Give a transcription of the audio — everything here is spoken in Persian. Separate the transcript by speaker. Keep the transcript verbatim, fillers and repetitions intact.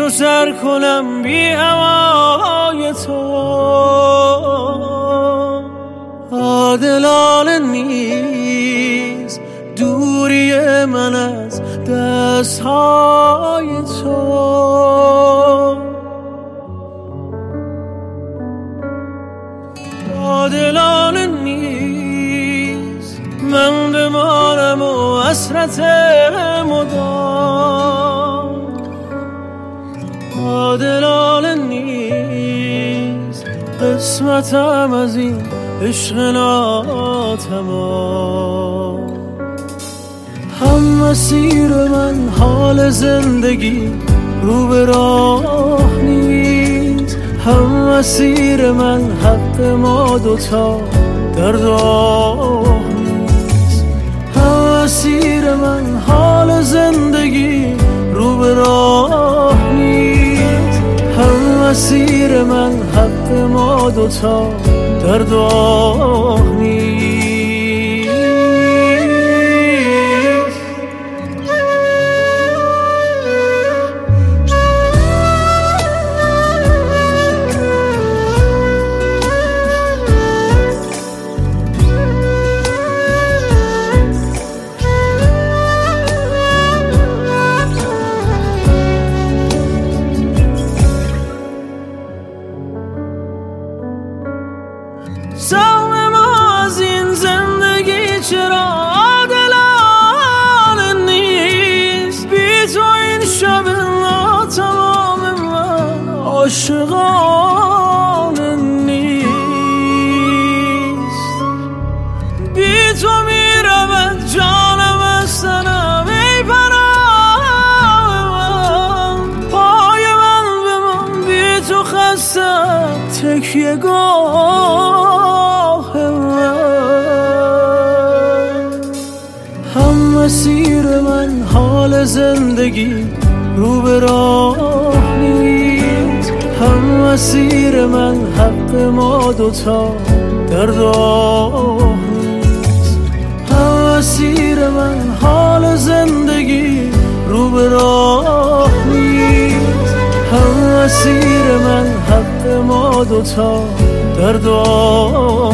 Speaker 1: و سر کنم بی هوای تو. عادلانه نیست دوری من از دستهای تو. عادلانه نیست من بمانم و حسرت مدام. عادلانه نیست قسمتم از این عشق ناتمام. هم مسیر من حال زندگی رو به راه نیست، هم مسیر من حق ما دوتا در راه نیست. هم مسیر من حال زندگی رو به راه نیست، هم مسیر من حق ما دوتا در راه نیست. سهم ما از این زندگی چرا عادلانه نیست؟ بی تو این شب ناتمام من عاشقانه نیست. بی تو میرود جانم از تنم ای پناه من. پای من بمان بی تو خستم تکیه گاه من. هم مسیر من حال زندگی رو به راه نیست، هم مسیر من حق ما دوتا در راه نیست. هم مسیر من حال زندگی رو به راه نیست، هم مسیر من حق ما دوتا در راه